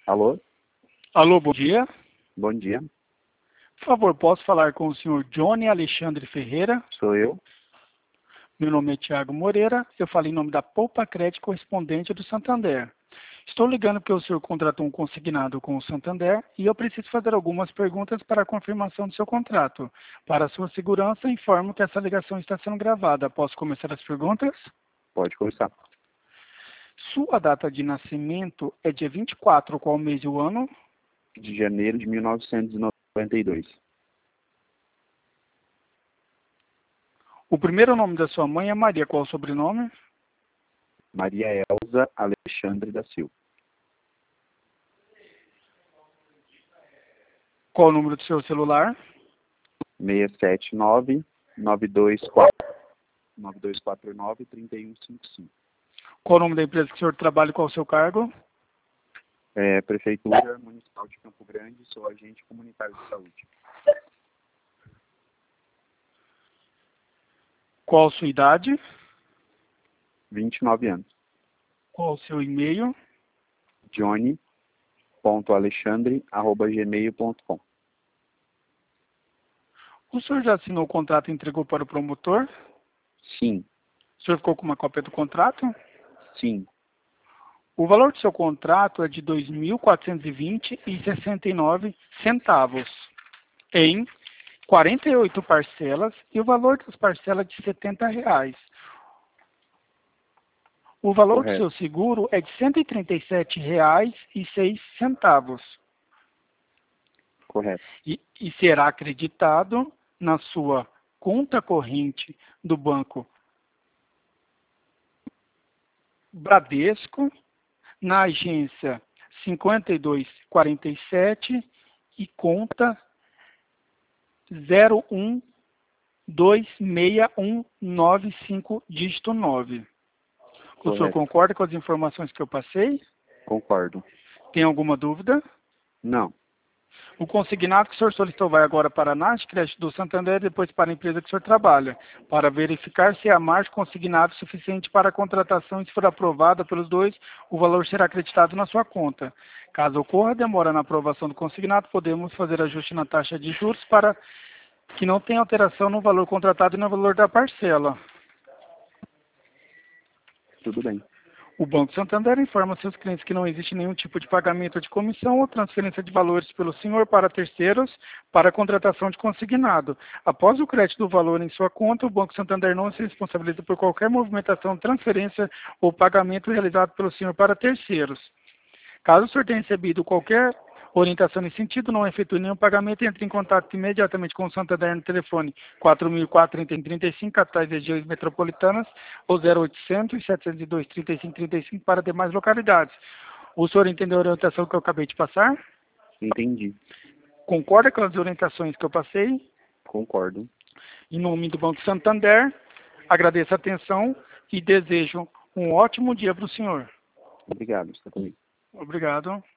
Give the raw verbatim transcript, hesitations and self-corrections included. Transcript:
Alô? Alô, bom dia. Bom dia. Por favor, posso falar com o senhor Johnny Alexandre Ferreira? Sou eu. Meu nome é Tiago Moreira. Eu falo em nome da Poupa Crédito correspondente do Santander. Estou ligando porque o senhor contratou um consignado com o Santander e eu preciso fazer algumas perguntas para a confirmação do seu contrato. Para a sua segurança, informo que essa ligação está sendo gravada. Posso começar as perguntas? Pode começar. Sua data de nascimento é dia vinte e quatro, qual mês e o ano? De janeiro de mil novecentos e noventa e dois. O primeiro nome da sua mãe é Maria, qual o sobrenome? Maria Elza Alexandre da Silva. Qual o número do seu celular? seis sete nove, nove dois quatro, nove dois quatro nove, três um cinco cinco. Qual o nome da empresa que o senhor trabalha e qual o seu cargo? É, Prefeitura Municipal de Campo Grande, sou agente comunitário de saúde. Qual a sua idade? vinte e nove anos. Qual o seu e-mail? johnny ponto alexandre arroba gmail ponto com. O senhor já assinou o contrato e entregou para o promotor? Sim, O senhor ficou com uma cópia do contrato? sim. O valor do seu contrato é de dois mil quatrocentos e vinte reais e sessenta e nove centavos em quarenta e oito parcelas e o valor das parcelas é de setenta reais. O valor do Correto. seu seguro é de cento e trinta e sete reais e seis centavos Correto. e, e será acreditado na sua conta corrente do banco Bradesco, na agência cinquenta e dois quarenta e sete e conta zero um dois seis um nove cinco dígito nove. O senhor Correto. concorda com as informações que eu passei? Concordo. Tem alguma dúvida? Não. O consignado que o senhor solicitou vai agora para a Nath Crédito do Santander e depois para a empresa que o senhor trabalha, para verificar se a margem consignada é suficiente para a contratação e se for aprovada pelos dois, o valor será acreditado na sua conta. Caso ocorra demora na aprovação do consignado, podemos fazer ajuste na taxa de juros para que não tenha alteração no valor contratado e no valor da parcela. Tudo bem. O Banco Santander informa seus clientes que não existe nenhum tipo de pagamento de comissão ou transferência de valores pelo senhor para terceiros para a contratação de consignado. Após o crédito do valor em sua conta, o Banco Santander não se responsabiliza por qualquer movimentação, transferência ou pagamento realizado pelo senhor para terceiros. Caso o senhor tenha recebido qualquer orientação nesse sentido, não efetue nenhum pagamento, entre em contato imediatamente com o Santander no telefone quatro mil e quatro, trinta, trinta e cinco, capitais e regiões metropolitanas, ou zero oitocentos, setecentos e dois, trinta e cinco, trinta e cinco para demais localidades. O senhor entendeu a orientação que eu acabei de passar? Entendi. Concorda com as orientações que eu passei? Concordo. Em nome do Banco Santander, agradeço a atenção e desejo um ótimo dia para o senhor. Obrigado. Está comigo. Obrigado.